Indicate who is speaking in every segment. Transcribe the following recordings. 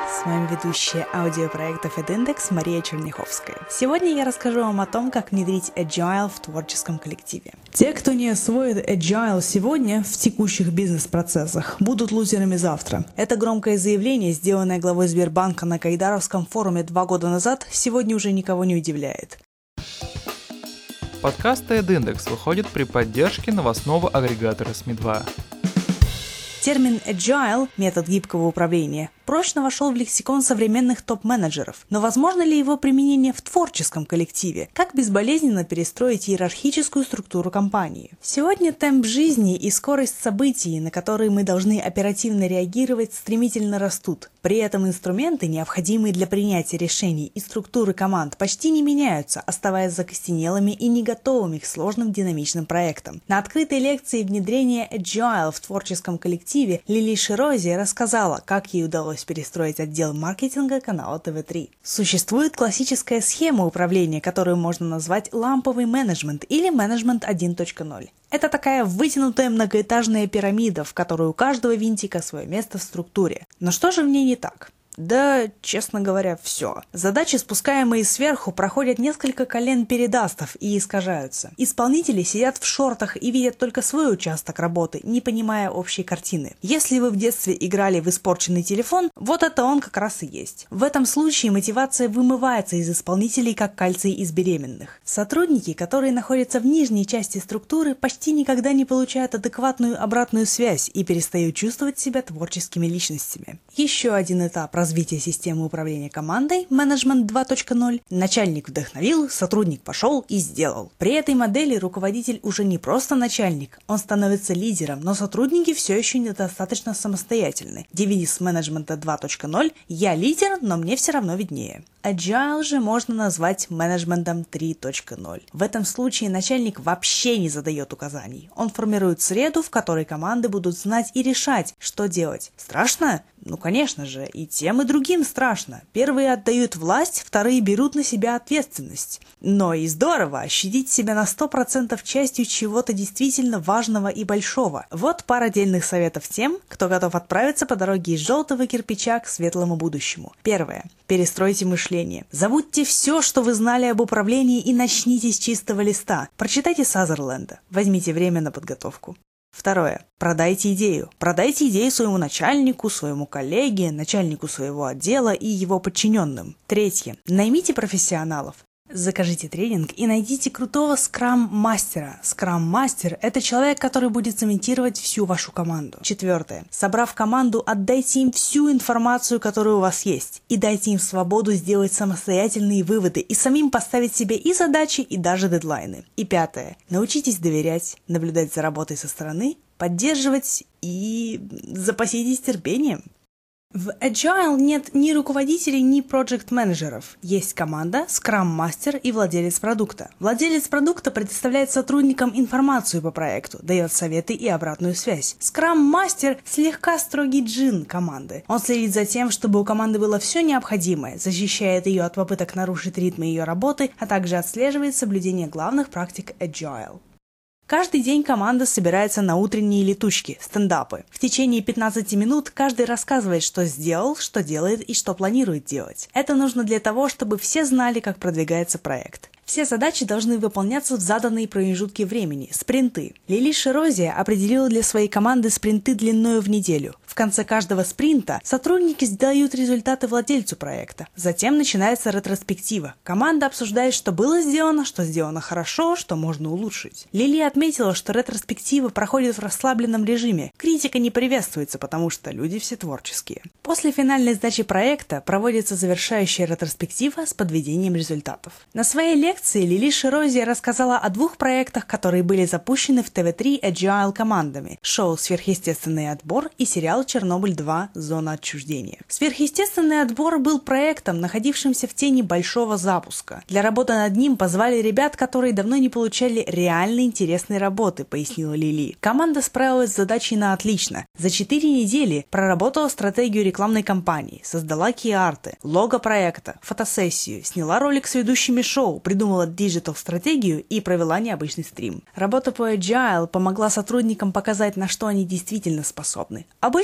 Speaker 1: С вами ведущая аудиопроектов EdIndex Мария Черняховская. Сегодня я расскажу вам о том, как внедрить Agile в творческом коллективе. Те, кто не освоит Agile сегодня в текущих бизнес-процессах, будут лузерами завтра. Это громкое заявление, сделанное главой Сбербанка на Кайдаровском форуме 2 года назад, сегодня уже никого не удивляет.
Speaker 2: Подкасты EdIndex выходят при поддержке новостного агрегатора СМИ-2.
Speaker 1: Термин Agile, метод гибкого управления, прочно вошел в лексикон современных топ-менеджеров. Но возможно ли его применение в творческом коллективе? Как безболезненно перестроить иерархическую структуру компании? Сегодня темп жизни и скорость событий, на которые мы должны оперативно реагировать, стремительно растут. При этом инструменты, необходимые для принятия решений, и структуры команд почти не меняются, оставаясь закостенелыми и не готовыми к сложным динамичным проектам. На открытой лекции внедрения Agile в творческом коллективе Лили Ширози рассказала, как ей удалось перестроить отдел маркетинга канала ТВ3. Существует классическая схема управления, которую можно назвать ламповый менеджмент или менеджмент 1.0. Это такая вытянутая многоэтажная пирамида, в которой у каждого винтика свое место в структуре. Но что же в ней не так? Да, честно говоря, все. Задачи, спускаемые сверху, проходят несколько колен передастов и искажаются. Исполнители сидят в шортах и видят только свой участок работы, не понимая общей картины. Если вы в детстве играли в испорченный телефон, вот это он как раз и есть. В этом случае мотивация вымывается из исполнителей, как кальций из беременных. Сотрудники, которые находятся в нижней части структуры, почти никогда не получают адекватную обратную связь и перестают чувствовать себя творческими личностями. Еще один этап развития системы управления командой, менеджмент 2.0, начальник вдохновил, сотрудник пошел и сделал. При этой модели руководитель уже не просто начальник, он становится лидером, но сотрудники все еще недостаточно самостоятельны. Девиз менеджмента 2.0 «Я лидер, но мне все равно виднее». Agile же можно назвать менеджментом 3.0. В этом случае начальник вообще не задает указаний. Он формирует среду, в которой команды будут знать и решать, что делать. Страшно? Ну, конечно же, и тем, и другим страшно. Первые отдают власть, вторые берут на себя ответственность. Но и здорово ощутить себя на 100% частью чего-то действительно важного и большого. Вот пара дельных советов тем, кто готов отправиться по дороге из желтого кирпича к светлому будущему. Первое. Перестройте мышление. Забудьте все, что вы знали об управлении, и начните с чистого листа. Прочитайте Сазерленда. Возьмите время на подготовку. Второе. Продайте идею. Продайте идею своему начальнику, своему коллеге, начальнику своего отдела и его подчиненным. Третье. Наймите профессионалов. Закажите тренинг и найдите крутого скрам-мастера. Скрам-мастер – это человек, который будет цементировать всю вашу команду. Четвертое. Собрав команду, отдайте им всю информацию, которая у вас есть, и дайте им свободу сделать самостоятельные выводы и самим поставить себе и задачи, и даже дедлайны. И пятое. Научитесь доверять, наблюдать за работой со стороны, поддерживать и запаситесь терпением. В Agile нет ни руководителей, ни проект-менеджеров. Есть команда, скрам-мастер и владелец продукта. Владелец продукта предоставляет сотрудникам информацию по проекту, дает советы и обратную связь. Скрам-мастер – слегка строгий джин команды. Он следит за тем, чтобы у команды было все необходимое, защищает ее от попыток нарушить ритм ее работы, а также отслеживает соблюдение главных практик Agile. Каждый день команда собирается на утренние летучки, стендапы. В течение 15 минут каждый рассказывает, что сделал, что делает и что планирует делать. Это нужно для того, чтобы все знали, как продвигается проект. Все задачи должны выполняться в заданные промежутки времени – спринты. Лили Ширози определила для своей команды спринты длиною в неделю. В конце каждого спринта сотрудники сдают результаты владельцу проекта. Затем начинается ретроспектива. Команда обсуждает, что было сделано хорошо, что можно улучшить. Лили отметила, что ретроспектива проходит в расслабленном режиме. Критика не приветствуется, потому что люди все творческие. После финальной сдачи проекта проводится завершающая ретроспектива с подведением результатов. На своей лекции Лили Ширози рассказала о 2 проектах, которые были запущены в ТВ3 Agile командами – шоу «Сверхъестественный отбор» и сериал «Чернобыль 2. Зона отчуждения». «Сверхъестественный отбор» был проектом, находившимся в тени большого запуска. Для работы над ним позвали ребят, которые давно не получали реально интересной работы, пояснила Лили. Команда справилась с задачей на отлично. За 4 недели проработала стратегию рекламной кампании, создала кей-арты, лого проекта, фотосессию, сняла ролик с ведущими шоу, придумала диджитал-стратегию и провела необычный стрим. Работа по Agile помогла сотрудникам показать, на что они действительно способны. Обычно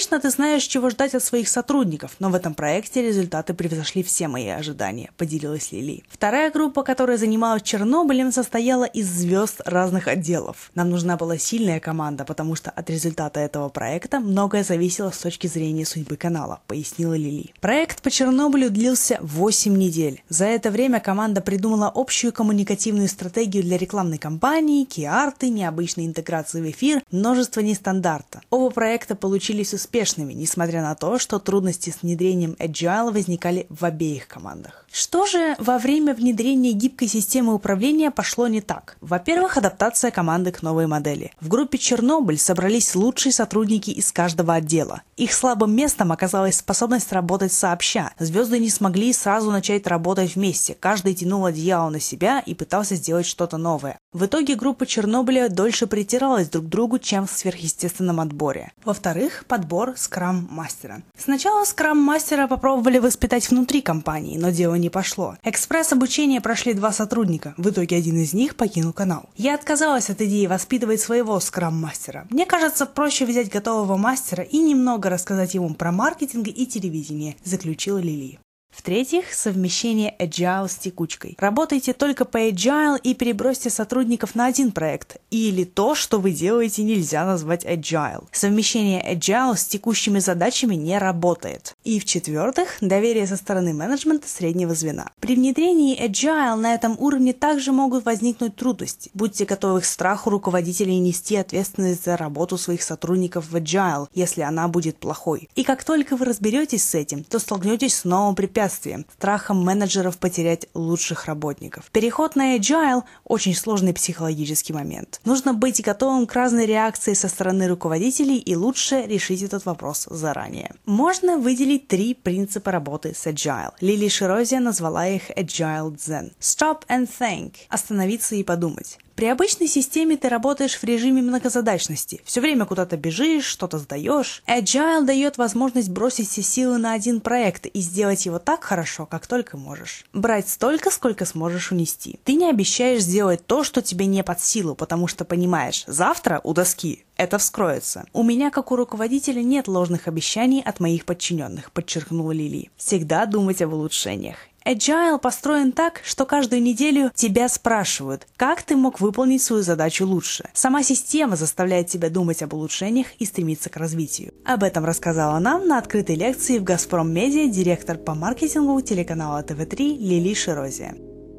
Speaker 1: Конечно, ты знаешь, чего ждать от своих сотрудников, но в этом проекте результаты превзошли все мои ожидания», — поделилась Лили. Вторая группа, которая занималась Чернобылем, состояла из звезд разных отделов. Нам нужна была сильная команда, потому что от результата этого проекта многое зависело с точки зрения судьбы канала, пояснила Лили. Проект по Чернобылю длился 8 недель. За это время команда придумала общую коммуникативную стратегию для рекламной кампании, ки-арты, необычной интеграции в эфир, множество нестандарта. Оба проекта получились успешными, несмотря на то, что трудности с внедрением Agile возникали в обеих командах. Что же во время внедрения гибкой системы управления пошло не так? Во-первых, адаптация команды к новой модели. В группе «Чернобыль» собрались лучшие сотрудники из каждого отдела. Их слабым местом оказалась способность работать сообща. Звезды не смогли сразу начать работать вместе. Каждый тянул одеяло на себя и пытался сделать что-то новое. В итоге группа «Чернобыля» дольше притиралась друг к другу, чем в сверхъестественном отборе. Во-вторых, подбор скрам-мастера. Сначала скрам-мастера попробовали воспитать внутри компании, но дело не пошло. Экспресс-обучение прошли 2 сотрудника. В итоге один из них покинул канал. Я отказалась от идеи воспитывать своего скрам-мастера. Мне кажется, проще взять готового мастера и немного рассказать ему про маркетинг и телевидение, заключила Лили. В-третьих, совмещение Agile с текучкой. Работайте только по Agile и перебросьте сотрудников на один проект. Или то, что вы делаете, нельзя назвать Agile. Совмещение Agile с текущими задачами не работает. И в-четвертых, доверие со стороны менеджмента среднего звена. При внедрении Agile на этом уровне также могут возникнуть трудности. Будьте готовы к страху руководителей нести ответственность за работу своих сотрудников в Agile, если она будет плохой. И как только вы разберетесь с этим, то столкнетесь с новым препятствием. Страхом менеджеров потерять лучших работников. Переход на Agile – очень сложный психологический момент. Нужно быть готовым к разной реакции со стороны руководителей и лучше решить этот вопрос заранее. Можно выделить 3 принципа работы с Agile. Лили Широзия назвала их Agile Zen. Stop and think – остановиться и подумать. При обычной системе ты работаешь в режиме многозадачности. Все время куда-то бежишь, что-то сдаешь. Agile дает возможность бросить все силы на один проект и сделать его так хорошо, как только можешь. Брать столько, сколько сможешь унести. Ты не обещаешь сделать то, что тебе не под силу, потому что понимаешь, завтра у доски это вскроется. У меня, как у руководителя, нет ложных обещаний от моих подчиненных, подчеркнула Лили. Всегда думать об улучшениях. Agile построен так, что каждую неделю тебя спрашивают, как ты мог выполнить свою задачу лучше. Сама система заставляет тебя думать об улучшениях и стремиться к развитию. Об этом рассказала нам на открытой лекции в «Газпром Медиа» директор по маркетингу телеканала ТВ3 Лили Широзия.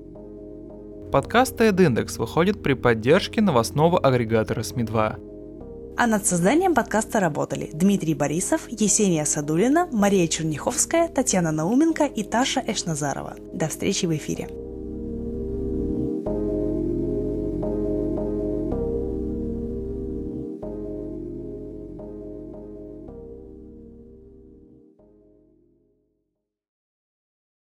Speaker 2: Подкаст TED-Индекс выходит при поддержке новостного агрегатора СМИ-2.
Speaker 1: А над созданием подкаста работали Дмитрий Борисов, Есения Садулина, Мария Черняховская, Татьяна Науменко и Таша Эшназарова. До встречи в эфире.